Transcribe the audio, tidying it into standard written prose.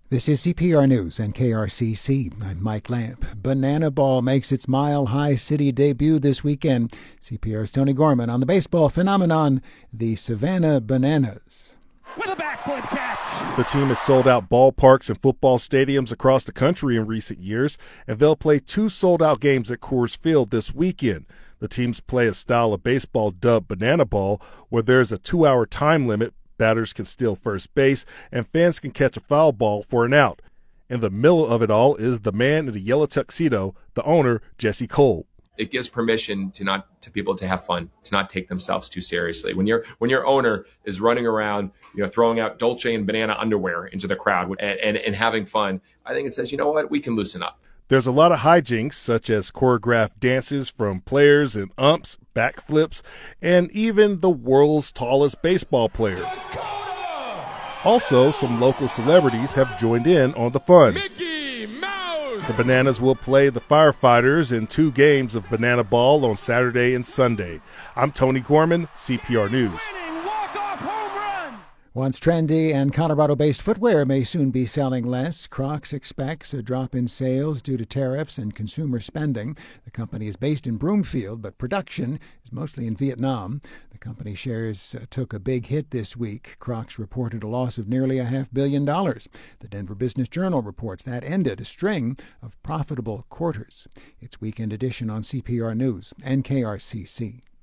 This is CPR News and KRCC. I'm Mike Lamp. Banana Ball makes its Mile High City debut this weekend. CPR's Tony Gorman on the baseball phenomenon, the Savannah Bananas. With a backflip catch. The team has sold out ballparks and football stadiums across the country in recent years, and they'll play 2 sold-out games at Coors Field this weekend. The teams play a style of baseball dubbed Banana Ball, where there's a 2-hour time limit. Batters can steal first base, and fans can catch a foul ball for an out. In the middle of it all is the man in the yellow tuxedo, the owner, Jesse Cole. It gives permission to people to have fun, to not take themselves too seriously. When your owner is running around, throwing out Dolce and banana underwear into the crowd and having fun, I think it says, you know what, we can loosen up. There's a lot of hijinks, such as choreographed dances from players and umps, backflips, and even the world's tallest baseball player. Also, some local celebrities have joined in on the fun. Mickey Mouse. The Bananas will play the Firefighters in 2 games of Banana Ball on Saturday and Sunday. I'm Tony Gorman, CPR News. Walk-off home run. Once trendy and Colorado-based footwear may soon be selling less, Crocs expects a drop in sales due to tariffs and consumer spending. The company is based in Broomfield, but production is mostly in Vietnam. The company shares took a big hit this week. Crocs reported a loss of nearly $500 million. The Denver Business Journal reports that ended a string of profitable quarters. It's Weekend Edition on CPR News and KRCC.